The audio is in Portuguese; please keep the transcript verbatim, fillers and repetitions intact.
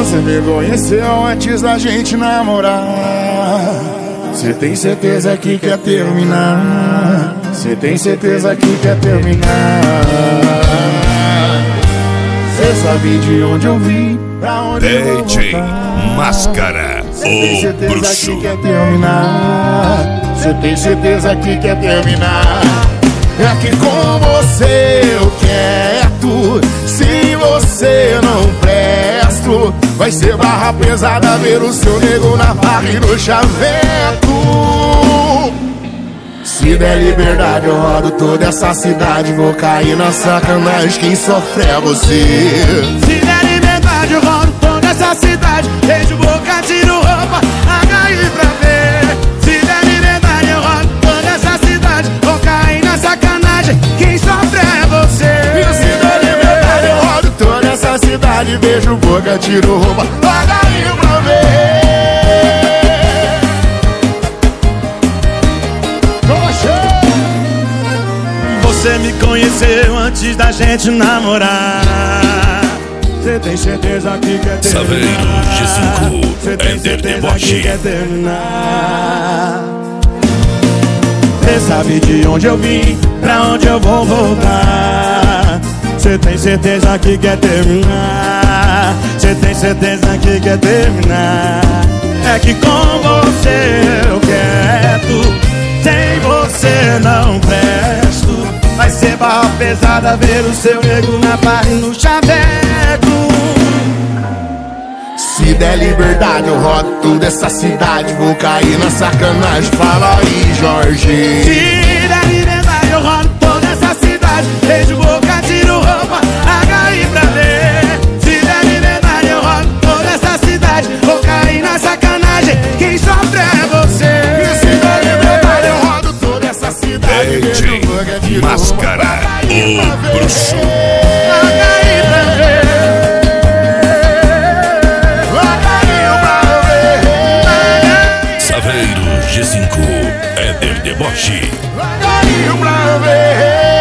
Você me conheceu antes da gente namorar. Você tem certeza que quer terminar? Você tem certeza que quer terminar? Você sabe de onde eu vim, pra onde eu vou D J voltar. Máscara, Você tem o certeza bruxo. que quer terminar? Você tem certeza que quer terminar? É que com você eu quero. Se você não presto, vai ser barra pesada ver o seu nego na barra e no chaveco. Se der liberdade eu rodo toda essa cidade. Vou cair na sacanagem, quem sofre é você. Se der liberdade eu rodo toda essa cidade. Beijo, boca, tiro roupa, H I pra ver. Se der liberdade eu rodo toda essa cidade. Vou cair na sacanagem, quem sofre é você. E se der liberdade eu rodo toda essa cidade. Beijo, boca, tiro roupa, H I pra ver. Você me conheceu antes da gente namorar. Você tem certeza que quer terminar? Saveiro G cinco, Você tem Ender certeza Deboche. que quer terminar? Você sabe de onde eu vim, pra onde eu vou voltar. Você tem certeza que quer terminar? Você tem certeza que quer terminar? É que com você eu quero, sem você não presto. Vai ser barra pesada ver o seu nego na barra e no chaveco. Se der liberdade eu rodo toda essa cidade. Vou cair na sacanagem, fala aí, Jorge. Se der liberdade eu rodo toda essa cidade. Beijo, boca, tiro roupa, H I pra ver. Se der liberdade eu rodo toda essa cidade. Vou cair na sacanagem, quem sofre é você. E se der liberdade eu rodo toda essa cidade. D J Máscara, o bruxo. H I pra ver. Saveiro G cinco, Ender Deboche. H I pra ver.